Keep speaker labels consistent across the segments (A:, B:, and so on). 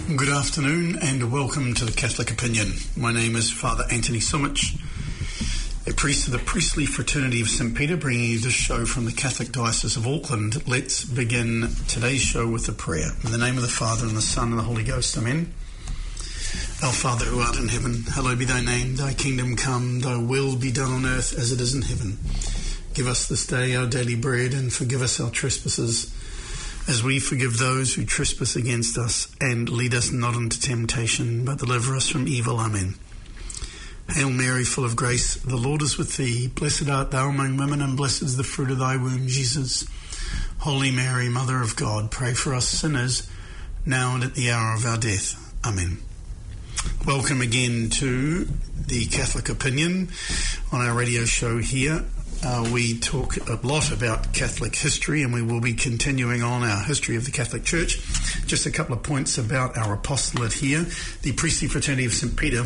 A: Good afternoon and welcome to the Catholic Opinion. My name is Father Anthony Sumich, a priest of the Priestly Fraternity of St. Peter, bringing you this show from the Catholic Diocese of Auckland. Let's begin today's show with a prayer. In the name of the Father and the Son and the Holy Ghost, Amen. Our Father who art in heaven, hallowed be thy name. Thy kingdom come, thy will be done on earth as it is in heaven. Give us this day our daily bread and forgive us our trespasses, as we forgive those who trespass against us, and lead us not into temptation, but deliver us from evil. Amen. Hail Mary, full of grace, the Lord is with thee. Blessed art thou among women, and blessed is the fruit of thy womb, Jesus. Holy Mary, Mother of God, pray for us sinners, now and at the hour of our death. Amen. Welcome again to the Catholic Opinion on our radio show here. We talk a lot about Catholic history, and we will be continuing on our history of the Catholic Church. Just a couple of points about our apostolate here. The Priestly Fraternity of St. Peter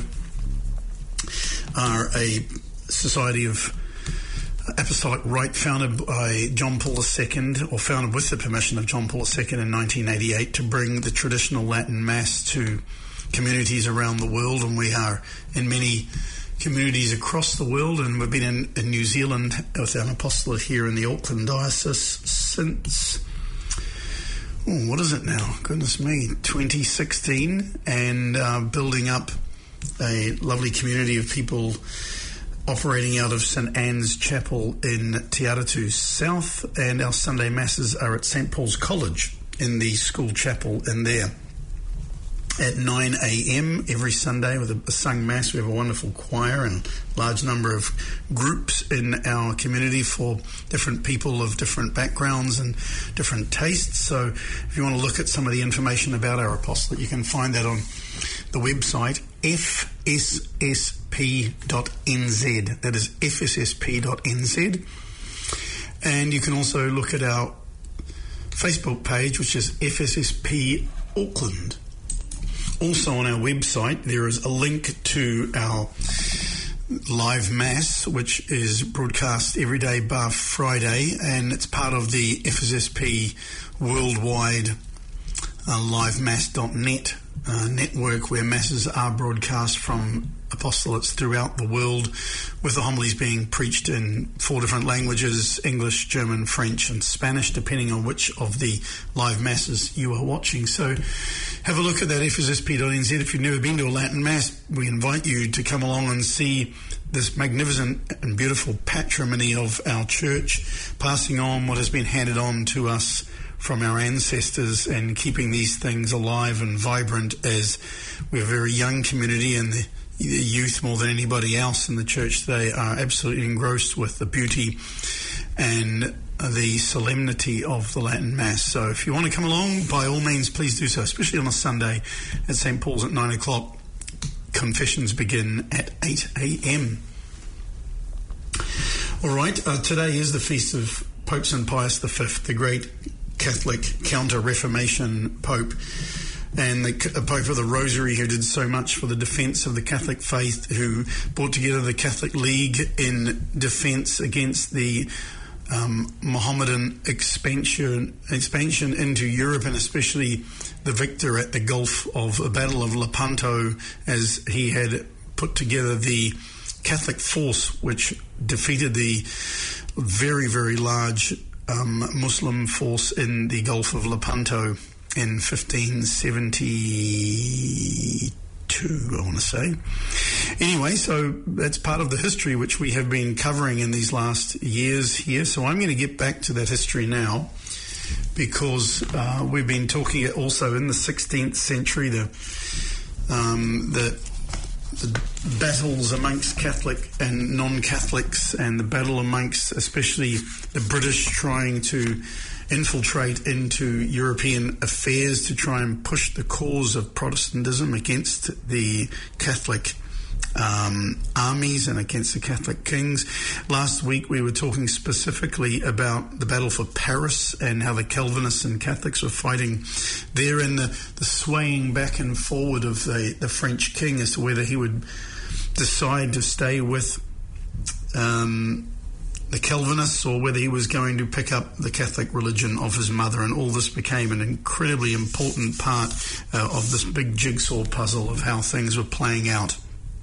A: are a society of apostolic rite founded by John Paul II, or founded with the permission of John Paul II in 1988, to bring the traditional Latin Mass to communities around the world, and we are in many communities across the world, and we've been in New Zealand with an apostolate here in the Auckland Diocese since, what is it now? Goodness me, 2016, and building up a lovely community of people operating out of St. Anne's Chapel in Te Aratu South, and our Sunday Masses are at St. Paul's College in the school chapel in there at 9 a.m. every Sunday with a sung Mass. We have a wonderful choir and a large number of groups in our community for different people of different backgrounds and different tastes. So if you want to look at some of the information about our apostolate, you can find that on the website fsssp.nz. That is fsssp.nz. And you can also look at our Facebook page, which is FSSP Auckland. Also on our website, there is a link to our live Mass, which is broadcast every day bar Friday, and it's part of the FSSP Worldwide livemass.net network, where Masses are broadcast from apostolates throughout the world, with the homilies being preached in 4 different languages: English, German, French and Spanish, depending on which of the live Masses you are watching. So have a look at that, fssp.nz. If you've never been to a Latin Mass, we invite you to come along and see this magnificent and beautiful patrimony of our church, passing on what has been handed on to us from our ancestors and keeping these things alive and vibrant, as we're a very young community, and the youth, more than anybody else in the church, they are absolutely engrossed with the beauty and the solemnity of the Latin Mass. So if you want to come along, by all means, please do so, especially on a Sunday at St. Paul's at 9 o'clock. Confessions begin at 8 a.m. All right, today is the feast of Pope St. Pius V, the great Catholic counter-Reformation Pope, and the Pope of the Rosary, who did so much for the defence of the Catholic faith, who brought together the Catholic League in defence against the Mohammedan expansion into Europe, and especially the victor at the Battle of Lepanto, as he had put together the Catholic force which defeated the very, very large Muslim force in the Gulf of Lepanto in 1572, I want to say. Anyway, so that's part of the history which we have been covering in these last years here. So I'm going to get back to that history now, because we've been talking also in the 16th century, the battles amongst Catholic and non-Catholics, and the battle amongst especially the British trying to infiltrate into European affairs to try and push the cause of Protestantism against the Catholic armies and against the Catholic kings. Last week we were talking specifically about the battle for Paris and how the Calvinists and Catholics were fighting there, and the swaying back and forward of the French king as to whether he would decide to stay with the Calvinists or whether he was going to pick up the Catholic religion of his mother, and all this became an incredibly important part of this big jigsaw puzzle of how things were playing out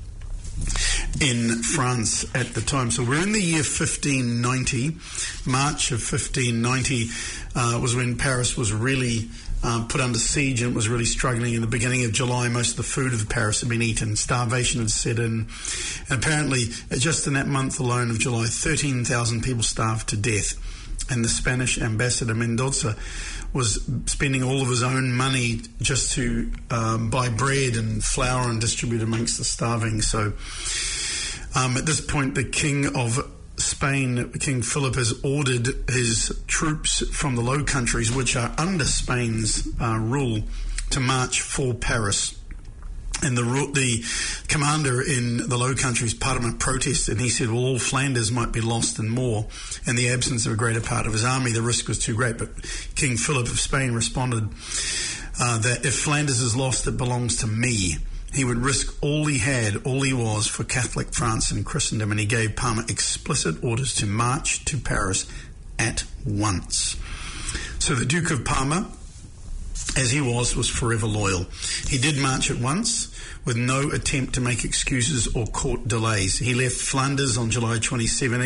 A: in France at the time. So we're in the year 1590. March of 1590 was when Paris was really put under siege and was really struggling. In the beginning of July, most of the food of Paris had been eaten. Starvation had set in. And apparently, just in that month alone of July, 13,000 people starved to death. And the Spanish ambassador Mendoza was spending all of his own money just to buy bread and flour and distribute amongst the starving. So at this point, the King of Spain, King Philip, has ordered his troops from the Low Countries, which are under Spain's rule, to march for Paris. And the commander in the Low Countries, Parma, protested, and he said, well, all Flanders might be lost and more. In the absence of a greater part of his army, the risk was too great. But King Philip of Spain responded that if Flanders is lost, it belongs to me. He would risk all he had, all he was, for Catholic France and Christendom, and he gave Parma explicit orders to march to Paris at once. So the Duke of Parma, as he was forever loyal. He did march at once, with no attempt to make excuses or court delays. He left Flanders on July 27,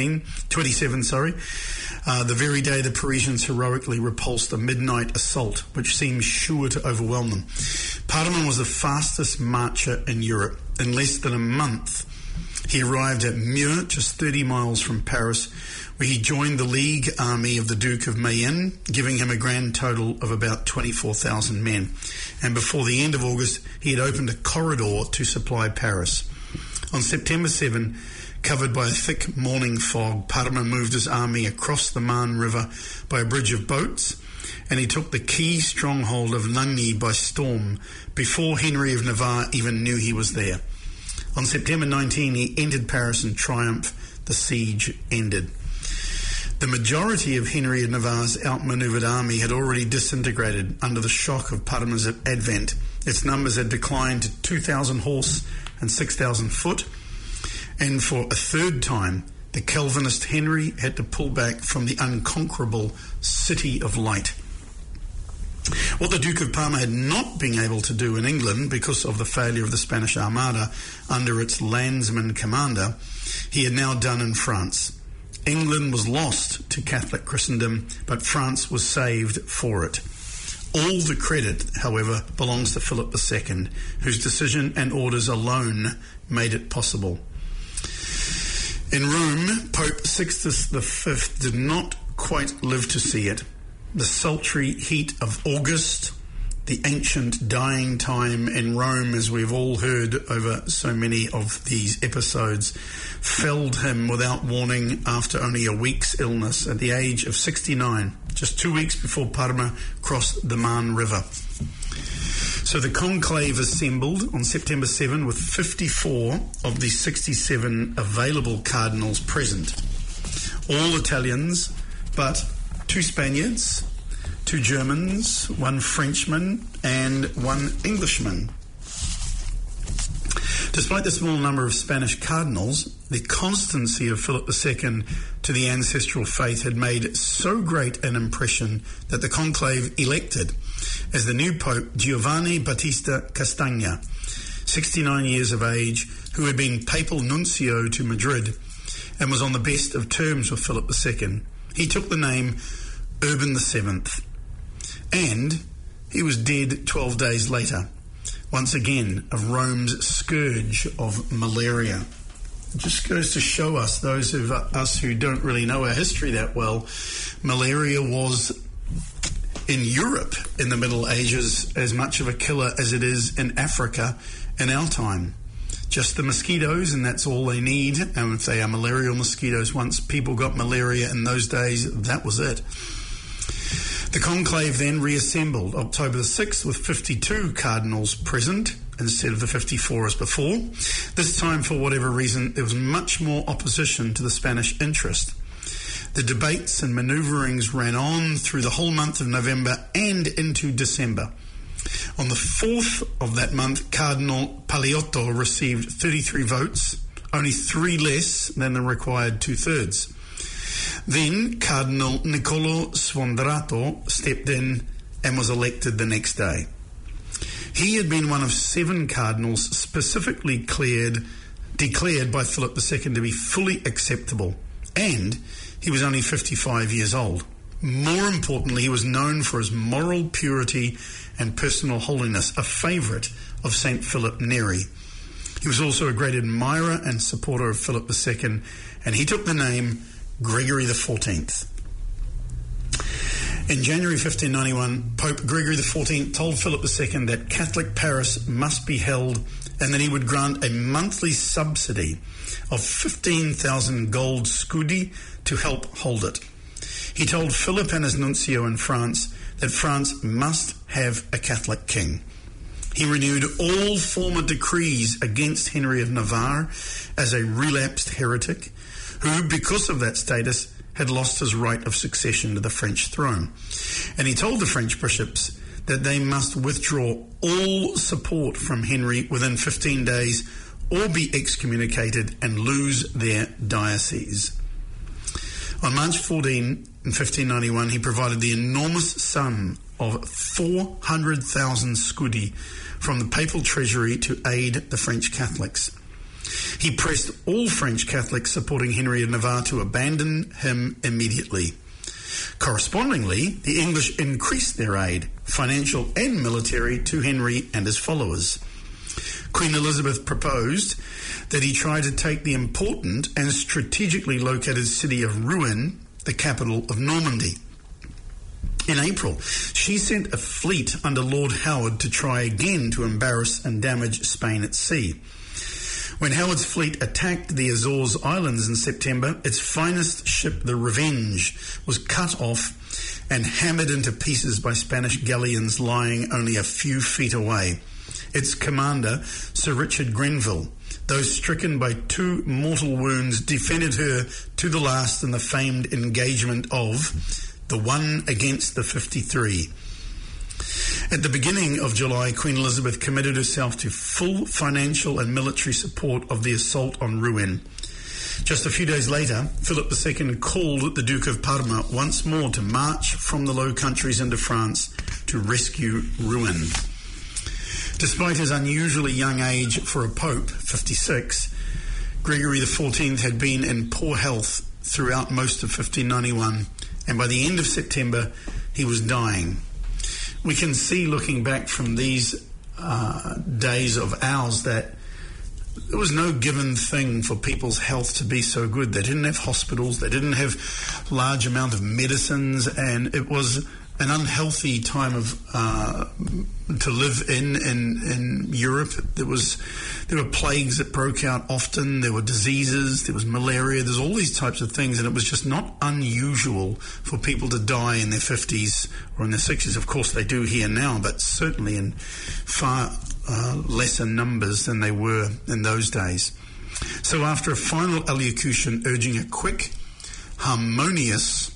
A: the very day the Parisians heroically repulsed a midnight assault, which seemed sure to overwhelm them. Parma was the fastest marcher in Europe. In less than a month, he arrived at Meaux, just 30 miles from Paris, where he joined the League army of the Duke of Mayenne, giving him a grand total of about 24,000 men. And before the end of August, he had opened a corridor to supply Paris. On September 7, covered by a thick morning fog, Parma moved his army across the Marne River by a bridge of boats, and he took the key stronghold of Lagny by storm before Henry of Navarre even knew he was there. On September 19, he entered Paris in triumph. The siege ended. The majority of Henry of Navarre's outmaneuvered army had already disintegrated under the shock of Parma's advent. Its numbers had declined to 2,000 horse and 6,000 foot, and for a third time, the Calvinist Henry had to pull back from the unconquerable City of Light. What the Duke of Parma had not been able to do in England because of the failure of the Spanish Armada under its landsman commander, he had now done in France. England was lost to Catholic Christendom, but France was saved for it. All the credit, however, belongs to Philip II, whose decision and orders alone made it possible. In Rome, Pope Sixtus V did not quite live to see it. The sultry heat of August, the ancient dying time in Rome, as we've all heard over so many of these episodes, felled him without warning after only a week's illness at the age of 69, just 2 weeks before Parma crossed the Marne River. So the conclave assembled on September 7 with 54 of the 67 available cardinals present. All Italians, but 2 Spaniards, 2 Germans, 1 Frenchman, and 1 Englishman. Despite the small number of Spanish cardinals, the constancy of Philip II to the ancestral faith had made so great an impression that the conclave elected as the new Pope Giovanni Battista Castagna, 69 years of age, who had been papal nuncio to Madrid and was on the best of terms with Philip II. He took the name Urban VII, and he was dead 12 days later, once again of Rome's scourge of malaria. It just goes to show us, those of us who don't really know our history that well, malaria was in Europe in the Middle Ages as much of a killer as it is in Africa in our time. Just the mosquitoes, and that's all they need. And if they are malarial mosquitoes, once people got malaria in those days, that was it. The conclave then reassembled October the 6th with 52 cardinals present instead of the 54 as before. This time, for whatever reason, there was much more opposition to the Spanish interest. The debates and manoeuvrings ran on through the whole month of November and into December. On the 4th of that month, Cardinal Paleotto received 33 votes, only 3 less than the required 2/3. Then Cardinal Niccolò Sfondrato stepped in and was elected the next day. He had been one of 7 cardinals specifically declared by Philip II to be fully acceptable, and he was only 55 years old. More importantly, he was known for his moral purity and personal holiness, a favourite of St. Philip Neri. He was also a great admirer and supporter of Philip II, and he took the name Gregory XIV. In January 1591, Pope Gregory XIV told Philip II that Catholic Paris must be held and that he would grant a monthly subsidy of 15,000 gold scudi to help hold it. He told Philip and his nuncio in France that France must have a Catholic king. He renewed all former decrees against Henry of Navarre as a relapsed heretic, who, because of that status, had lost his right of succession to the French throne. And he told the French bishops that they must withdraw all support from Henry within 15 days or be excommunicated and lose their diocese. On March 14, in 1591, he provided the enormous sum of 400,000 scudi from the papal treasury to aid the French Catholics. He pressed all French Catholics supporting Henry of Navarre to abandon him immediately. Correspondingly, the English increased their aid, financial and military, to Henry and his followers. Queen Elizabeth proposed that he try to take the important and strategically located city of Rouen, the capital of Normandy. In April, she sent a fleet under Lord Howard to try again to embarrass and damage Spain at sea. When Howard's fleet attacked the Azores Islands in September, its finest ship, the Revenge, was cut off and hammered into pieces by Spanish galleons lying only a few feet away. Its commander, Sir Richard Grenville, though stricken by 2 mortal wounds, defended her to the last in the famed engagement of the 1 against the 53. At the beginning of July, Queen Elizabeth committed herself to full financial and military support of the assault on Rouen. Just a few days later, Philip II called the Duke of Parma once more to march from the Low Countries into France to rescue Rouen. Despite his unusually young age for a pope, 56, Gregory XIV had been in poor health throughout most of 1591, and by the end of September, he was dying. We can see, looking back from these days of ours, that it was no given thing for people's health to be so good. They didn't have hospitals, they didn't have large amount of medicines, and it was an unhealthy time of to live in Europe. There were plagues that broke out often. There were diseases. There was malaria. There's all these types of things, and it was just not unusual for people to die in their 50s or in their 60s. Of course, they do here now, but certainly in far lesser numbers than they were in those days. So after a final allocution urging a quick, harmonious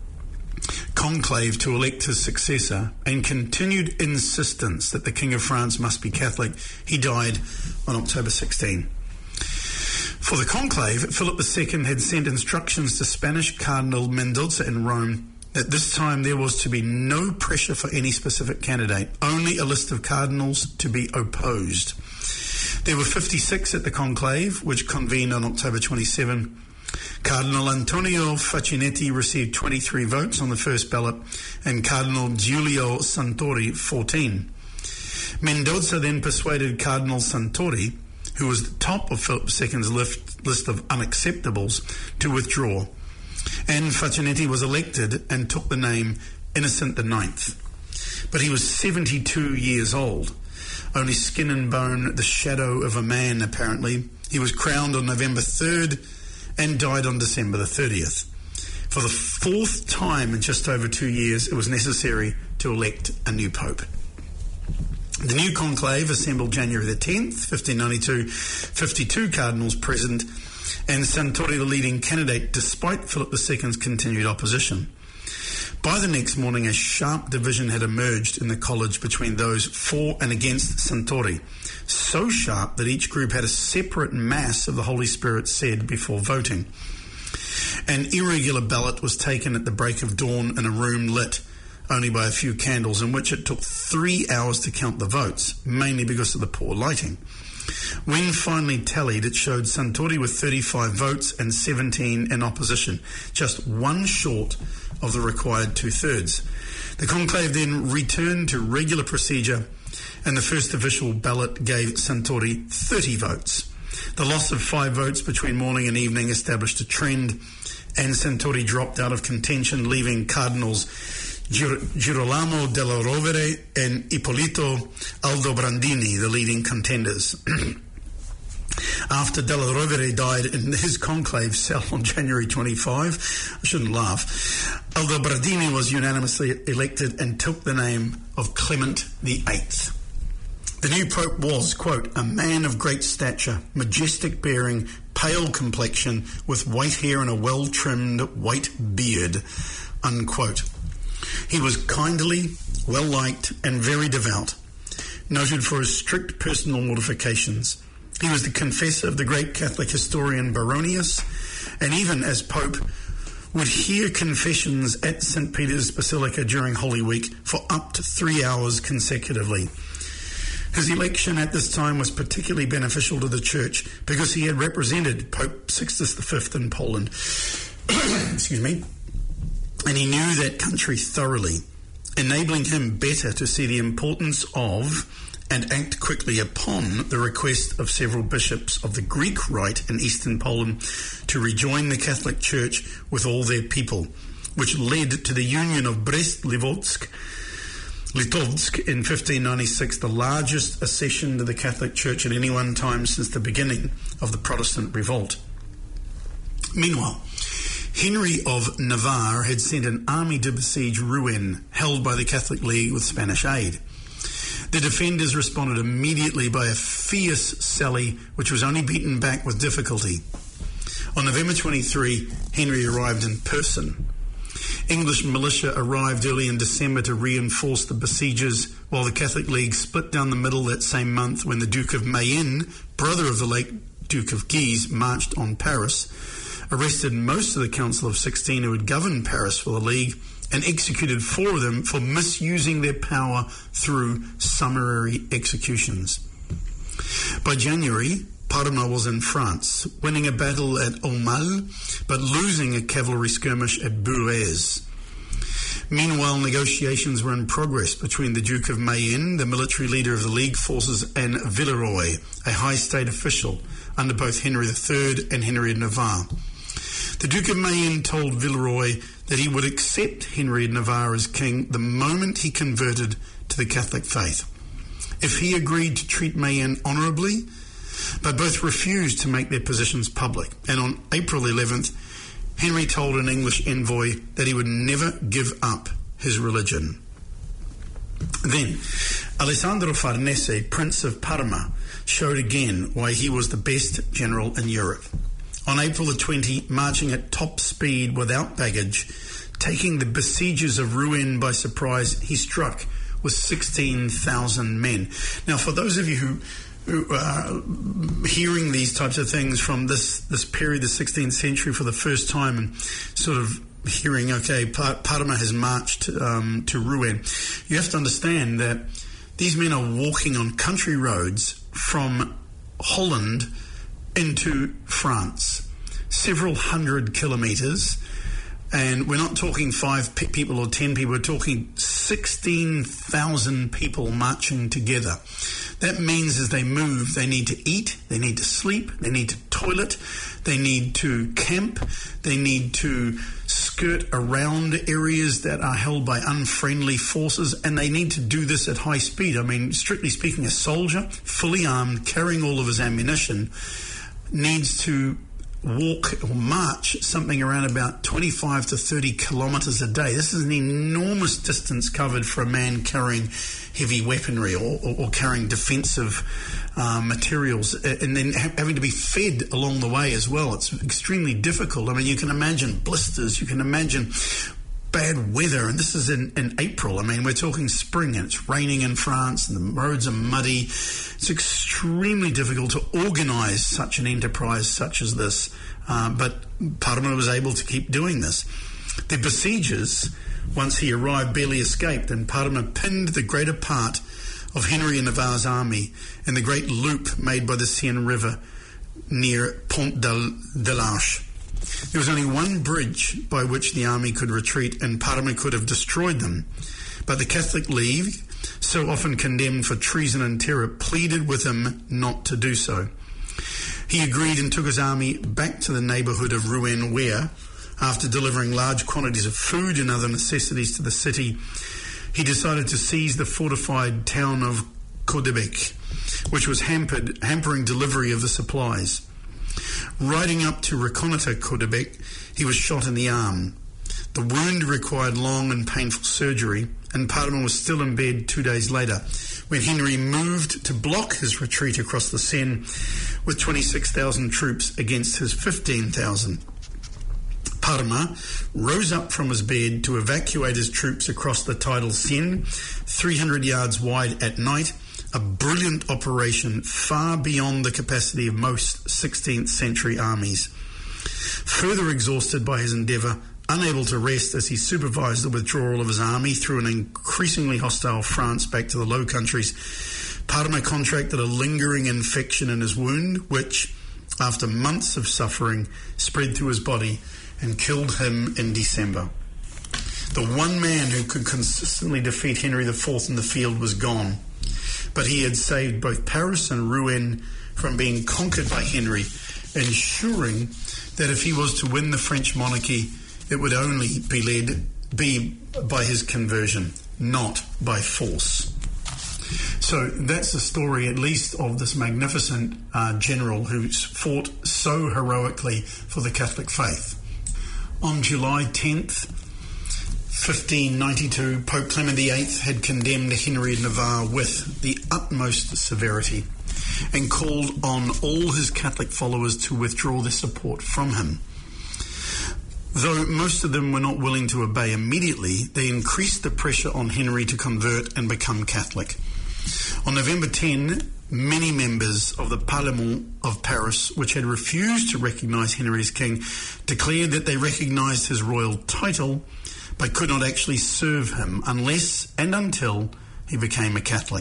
A: conclave to elect his successor and continued insistence that the King of France must be Catholic, he died on October 16. For the conclave, Philip II had sent instructions to Spanish Cardinal Mendoza in Rome that this time there was to be no pressure for any specific candidate, only a list of cardinals to be opposed. There were 56 at the conclave, which convened on October 27. Cardinal Antonio Facchinetti received 23 votes on the first ballot and Cardinal Giulio Santori 14. Mendoza then persuaded Cardinal Santori, who was the top of Philip II's list of unacceptables, to withdraw. And Facchinetti was elected and took the name Innocent IX. But he was 72 years old, only skin and bone, the shadow of a man apparently. He was crowned on November 3rd and died on December the 30th. For the 4th time in just over 2 years, it was necessary to elect a new pope. The new conclave assembled January the 10th, 1592, 52 cardinals present, and Santori the leading candidate, despite Philip II's continued opposition. By the next morning, a sharp division had emerged in the college between those for and against Santori, so sharp that each group had a separate mass of the Holy Spirit said before voting. An irregular ballot was taken at the break of dawn in a room lit only by a few candles, in which it took 3 hours to count the votes, mainly because of the poor lighting. When finally tallied, it showed Suntory with 35 votes and 17 in opposition, just one short of the required 2/3. The conclave then returned to regular procedure, and the first official ballot gave Suntory 30 votes. The loss of 5 votes between morning and evening established a trend, and Suntory dropped out of contention, leaving Cardinals Girolamo della Rovere and Ippolito Aldobrandini the leading contenders. After Della Rovere died in his conclave cell on January 25, I shouldn't laugh, Aldobrandini was unanimously elected and took the name of Clement VIII. The new pope was, quote, a man of great stature, majestic bearing, pale complexion, with white hair and a well-trimmed white beard, unquote. He was kindly, well-liked, and very devout, noted for his strict personal mortifications. He was the confessor of the great Catholic historian Baronius, and even as Pope, would hear confessions at St. Peter's Basilica during Holy Week for up to 3 hours consecutively. His election at this time was particularly beneficial to the Church because he had represented Pope Sixtus V in Poland. Excuse me. And he knew that country thoroughly, enabling him better to see the importance of and act quickly upon the request of several bishops of the Greek Rite in eastern Poland to rejoin the Catholic Church with all their people, which led to the union of Brest-Litovsk in 1596, the largest accession to the Catholic Church at any one time since the beginning of the Protestant revolt. Meanwhile, Henry of Navarre had sent an army to besiege Rouen, held by the Catholic League with Spanish aid. The defenders responded immediately by a fierce sally, which was only beaten back with difficulty. On November 23, Henry arrived in person. English militia arrived early in December to reinforce the besiegers, while the Catholic League split down the middle that same month when the Duke of Mayenne, brother of the late Duke of Guise, marched on Paris, arrested most of the Council of 16 who had governed Paris for the League, and executed 4 of them for misusing their power through summary executions. By January, Parma was in France, winning a battle at Aumale, but losing a cavalry skirmish at Bourges. Meanwhile, negotiations were in progress between the Duke of Mayenne, the military leader of the League forces, and Villeroy, a high state official under both Henry III and Henry of Navarre. The Duke of Mayenne told Villeroy that he would accept Henry of Navarre as king the moment he converted to the Catholic faith, if he agreed to treat Mayenne honourably, but both refused to make their positions public. And on April 11th, Henry told an English envoy that he would never give up his religion. Then, Alessandro Farnese, Prince of Parma, showed again why he was the best general in Europe. On April the 20th, marching at top speed without baggage, taking the besiegers of Rouen by surprise, he struck with 16,000 men. Now, for those of you who are hearing these types of things from this period, the 16th century, for the first time, and sort of hearing, okay, Parma has marched to Rouen, you have to understand that these men are walking on country roads from Holland into France, several hundred kilometres, and we're not talking 5 people or 10 people, we're talking 16,000 people marching together. That means as they move, they need to eat, they need to sleep, they need to toilet, they need to camp, they need to skirt around areas that are held by unfriendly forces, and they need to do this at high speed. I mean, strictly speaking, a soldier, fully armed, carrying all of his ammunition, needs to walk or march something around about 25 to 30 kilometres a day. This is an enormous distance covered for a man carrying heavy weaponry or carrying defensive materials, and then having to be fed along the way as well. It's extremely difficult. I mean, you can imagine blisters, you can imagine bad weather, and this is in April. I mean, we're talking spring, and it's raining in France, and the roads are muddy. It's extremely difficult to organise such an enterprise such as this, but Parma was able to keep doing this. The besiegers, once he arrived, barely escaped, and Parma pinned the greater part of Henry of Navarre's army in the great loop made by the Seine River near Pont de l'Arche. There was only one bridge by which the army could retreat, and Parma could have destroyed them. But the Catholic League, so often condemned for treason and terror, pleaded with him not to do so. He agreed and took his army back to the neighbourhood of Rouen, where, after delivering large quantities of food and other necessities to the city, he decided to seize the fortified town of Caudebec, which was hampering delivery of the supplies. Riding up to reconnoitre Caudebec, he was shot in the arm. The wound required long and painful surgery, and Parma was still in bed 2 days later, when Henry moved to block his retreat across the Seine with 26,000 troops against his 15,000. Parma rose up from his bed to evacuate his troops across the tidal Seine, 300 yards wide at night, a brilliant operation far beyond the capacity of most 16th century armies. Further exhausted by his endeavour, unable to rest as he supervised the withdrawal of his army through an increasingly hostile France back to the Low Countries, Parma contracted a lingering infection in his wound, which, after months of suffering, spread through his body and killed him in December. The one man who could consistently defeat Henry IV in the field was gone, but he had saved both Paris and Rouen from being conquered by Henry, ensuring that if he was to win the French monarchy, it would only be by his conversion, not by force. So that's the story, at least, of this magnificent general who's fought so heroically for the Catholic faith. On July 10th, 1592, Pope Clement VIII had condemned Henry of Navarre with the utmost severity and called on all his Catholic followers to withdraw their support from him. Though most of them were not willing to obey immediately, they increased the pressure on Henry to convert and become Catholic. On November 10, many members of the Parlement of Paris, which had refused to recognise Henry as king, declared that they recognised his royal title but could not actually serve him unless and until he became a Catholic.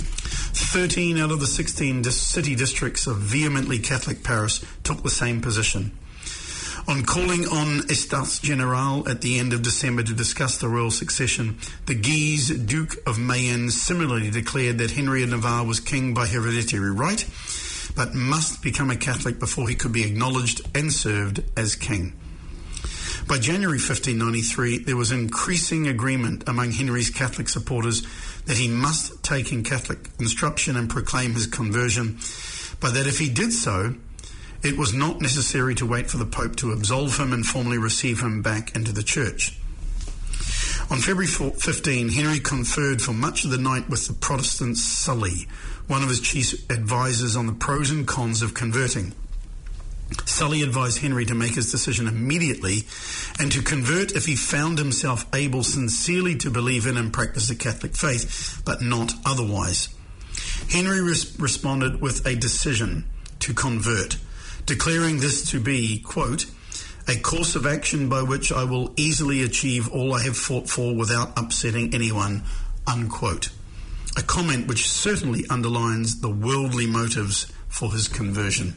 A: 13 out of the 16 city districts of vehemently Catholic Paris took the same position. On calling on Estates Generales at the end of December to discuss the royal succession, the Guise Duke of Mayenne similarly declared that Henry of Navarre was king by hereditary right, but must become a Catholic before he could be acknowledged and served as king. By January 1593, there was increasing agreement among Henry's Catholic supporters that he must take in Catholic instruction and proclaim his conversion, but that if he did so, it was not necessary to wait for the Pope to absolve him and formally receive him back into the Church. On February 15, Henry conferred for much of the night with the Protestant Sully, one of his chief advisers on the pros and cons of converting. Sully advised Henry to make his decision immediately and to convert if he found himself able sincerely to believe in and practice the Catholic faith, but not otherwise. Henry responded with a decision to convert, declaring this to be, quote, a course of action by which I will easily achieve all I have fought for without upsetting anyone, unquote. A comment which certainly underlines the worldly motives for his conversion.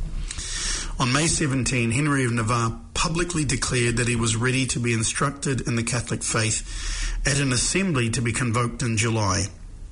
A: On May 17, Henry of Navarre publicly declared that he was ready to be instructed in the Catholic faith at an assembly to be convoked in July.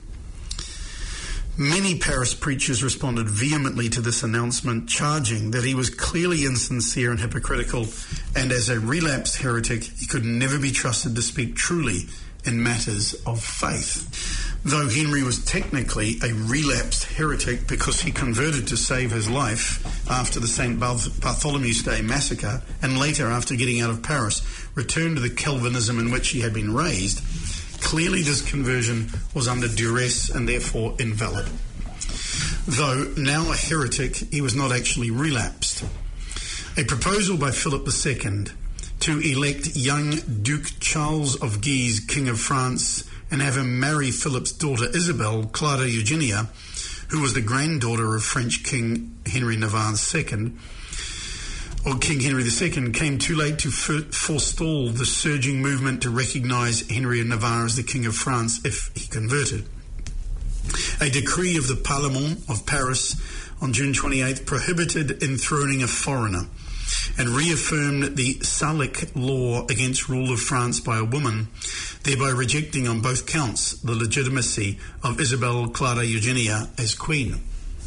A: Many Paris preachers responded vehemently to this announcement, charging that he was clearly insincere and hypocritical, and as a relapsed heretic, he could never be trusted to speak truly in matters of faith. Though Henry was technically a relapsed heretic because he converted to save his life after the St. Bartholomew's Day massacre, and later, after getting out of Paris, returned to the Calvinism in which he had been raised, clearly this conversion was under duress and therefore invalid. Though now a heretic, he was not actually relapsed. A proposal by Philip II to elect young Duke Charles of Guise King of France and have him marry Philip's daughter Isabel, Clara Eugenia, who was the granddaughter of French King Henry Navarre II, or King Henry II, came too late to forestall the surging movement to recognise Henry of Navarre as the King of France if he converted. A decree of the Parlement of Paris on June 28th prohibited enthroning a foreigner and reaffirmed the Salic law against rule of France by a woman, thereby rejecting on both counts the legitimacy of Isabel Clara Eugenia as queen.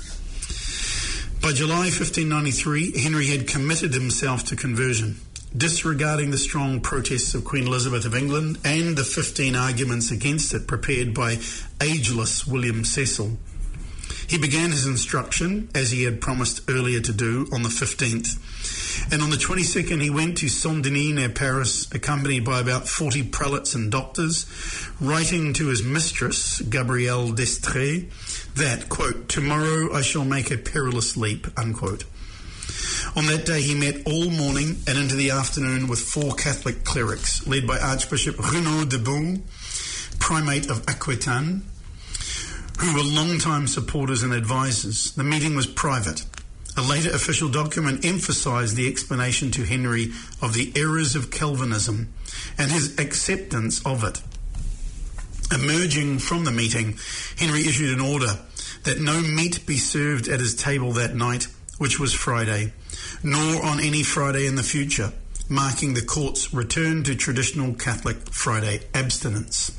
A: By July 1593, Henry had committed himself to conversion, disregarding the strong protests of Queen Elizabeth of England and the 15 arguments against it prepared by ageless William Cecil. He began his instruction, as he had promised earlier to do, on the 15th. And on the 22nd, he went to Saint-Denis near Paris, accompanied by about 40 prelates and doctors, writing to his mistress, Gabrielle d'Estrées, that, quote, "Tomorrow I shall make a perilous leap," unquote. On that day, he met all morning and into the afternoon with 4 Catholic clerics, led by Archbishop Renaud de Beaune, Primate of Aquitaine, who were long-time supporters and advisors. The meeting was private. A later official document emphasised the explanation to Henry of the errors of Calvinism and his acceptance of it. Emerging from the meeting, Henry issued an order that no meat be served at his table that night, which was Friday, nor on any Friday in the future, marking the court's return to traditional Catholic Friday abstinence.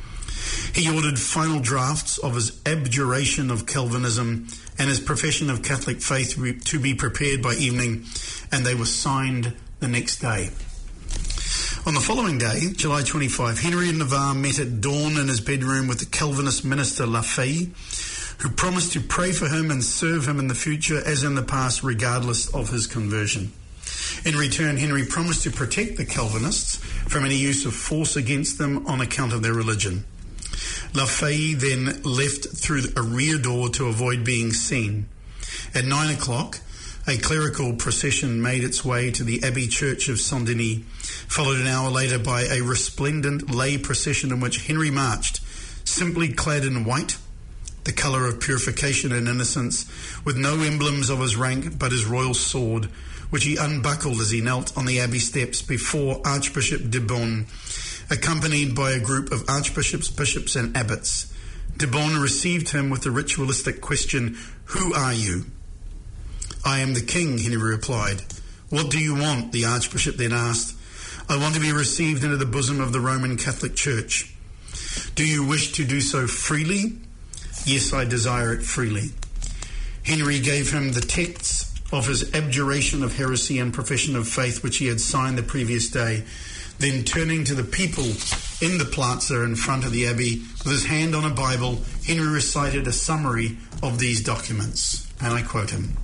A: He ordered final drafts of his abjuration of Calvinism and his profession of Catholic faith to be prepared by evening, and they were signed the next day. On the following day, July 25, Henry of Navarre met at dawn in his bedroom with the Calvinist minister La Faye, who promised to pray for him and serve him in the future as in the past, regardless of his conversion. In return, Henry promised to protect the Calvinists from any use of force against them on account of their religion. La Faye then left through a rear door to avoid being seen. At 9 o'clock, a clerical procession made its way to the Abbey Church of Saint-Denis, followed an hour later by a resplendent lay procession in which Henry marched, simply clad in white, the colour of purification and innocence, with no emblems of his rank but his royal sword, which he unbuckled as he knelt on the Abbey steps before Archbishop de Beaune, accompanied by a group of archbishops, bishops and abbots. De Beaune received him with the ritualistic question, "Who are you?" "I am the king," Henry replied. "What do you want?" the archbishop then asked. "I want to be received into the bosom of the Roman Catholic Church." "Do you wish to do so freely?" "Yes, I desire it freely." Henry gave him the texts of his abjuration of heresy and profession of faith, which he had signed the previous day. Then, turning to the people in the plaza in front of the abbey, with his hand on a Bible, Henry recited a summary of these documents, and I quote him.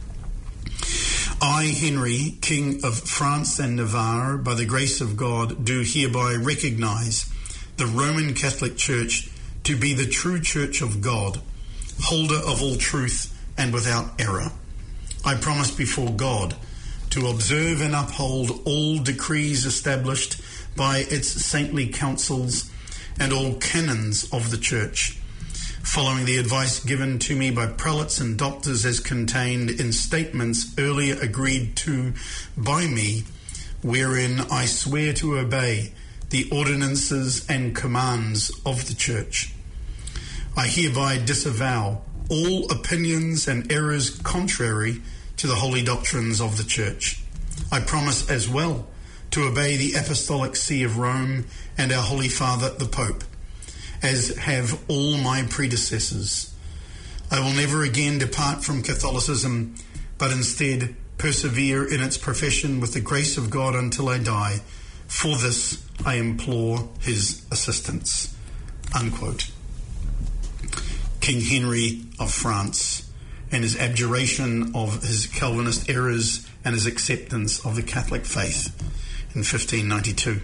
A: "I, Henry, King of France and Navarre, by the grace of God, do hereby recognise the Roman Catholic Church to be the true Church of God, holder of all truth and without error. I promise before God to observe and uphold all decrees established by its saintly councils and all canons of the Church, following the advice given to me by prelates and doctors as contained in statements earlier agreed to by me, wherein I swear to obey the ordinances and commands of the Church. I hereby disavow all opinions and errors contrary to the holy doctrines of the Church. I promise as well to obey the Apostolic See of Rome and our Holy Father, the Pope, as have all my predecessors. I will never again depart from Catholicism, but instead persevere in its profession with the grace of God until I die. For this I implore his assistance." Unquote. King Henry of France and his abjuration of his Calvinist errors and his acceptance of the Catholic faith in 1592.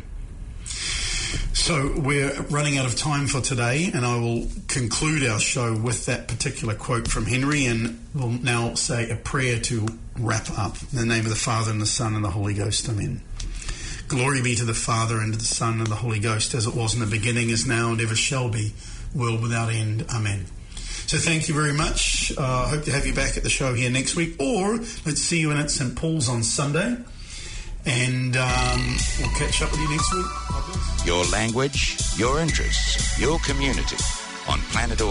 A: So we're running out of time for today, and I will conclude our show with that particular quote from Henry, and we'll now say a prayer to wrap up. In the name of the Father, and the Son, and the Holy Ghost. Amen. Glory be to the Father, and to the Son, and the Holy Ghost, as it was in the beginning, is now, and ever shall be, world without end. Amen. So thank you very much. Hope to have you back at the show here next week, or let's see you in at St. Paul's on Sunday, and we'll catch up with you next week.
B: Your language, your interests, your community on Planet